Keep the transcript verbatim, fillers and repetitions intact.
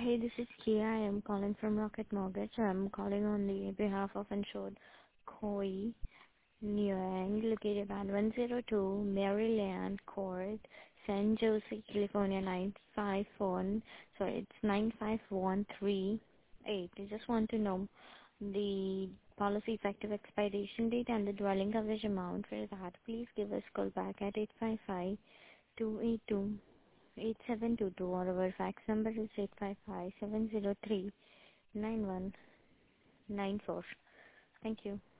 Hey, this is Kia. I am calling from Rocket Mortgage. I'm calling on the behalf of insured Koi Nguyen, located at one oh two Maryland Court, San Jose, California nine five one. Sorry, it's nine five one three eight. I just want to know the policy effective expiration date and the dwelling coverage amount. For that, please give us a call back at eight five five two eight two eight seven two two, or our fax number is eight five five seven zero three nine one nine four. Thank you.